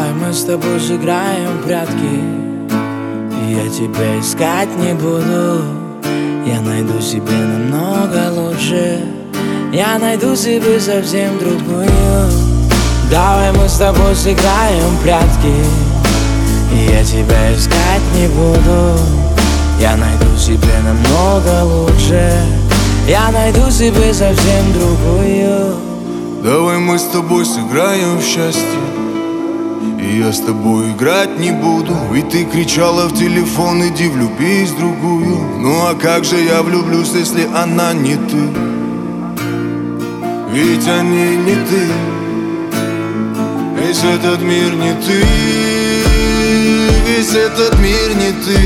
Давай мы с тобой сыграем в прятки, и я тебя искать не буду. Я найду себе намного лучше, я найду себе совсем другую. Давай мы с тобой сыграем в прятки, и я тебя искать не буду. Я найду себе намного лучше, я найду себе совсем другую. Давай мы с тобой сыграем в счастье, и я с тобой играть не буду. Ведь ты кричала в телефон: иди влюбись в другую. Ну а как же я влюблюсь, если она не ты? Ведь они не ты, весь этот мир не ты, весь этот мир не ты.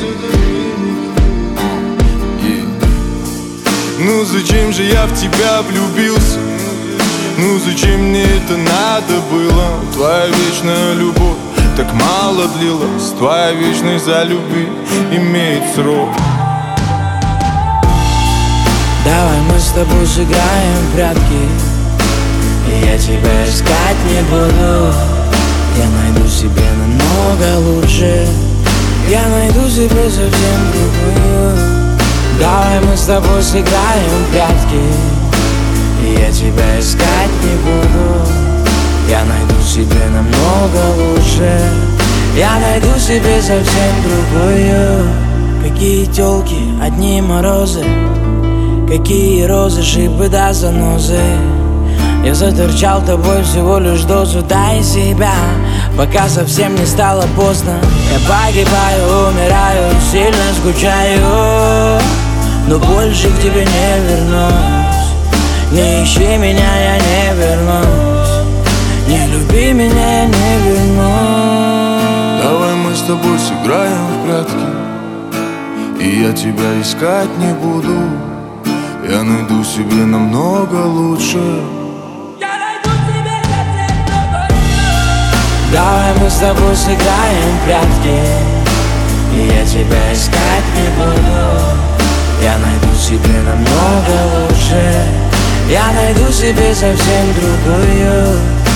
Ну зачем же я в тебя влюбился? Ну зачем мне это надо было? Твоя вечная любовь так мало длилась, твоя вечность за любви имеет срок. Давай мы с тобой сыграем в прятки, и я тебя искать не буду. Я найду себе намного лучше, я найду себе совсем другую. Давай мы с тобой сыграем в прятки, и я тебя искать не буду. Я найду себе намного лучше, я найду себе совсем другую. Какие тёлки, одни морозы, какие розы, шипы да занозы. Я заторчал тобой всего лишь дозу, дай себя, пока совсем не стало поздно. Я погибаю, умираю, сильно скучаю, но больше к тебе не вернусь. Не ищи меня, я не вернусь, не люби меня, я не вернусь. Давай мы с тобой сыграем в прятки, и я тебя искать не буду. Я найду себе намного лучше, я найду себе совсем другую. Давай мы с тобой сыграем в прятки, и я тебя искать не буду. Я найду себе намного лучше, я найду себе совсем другую.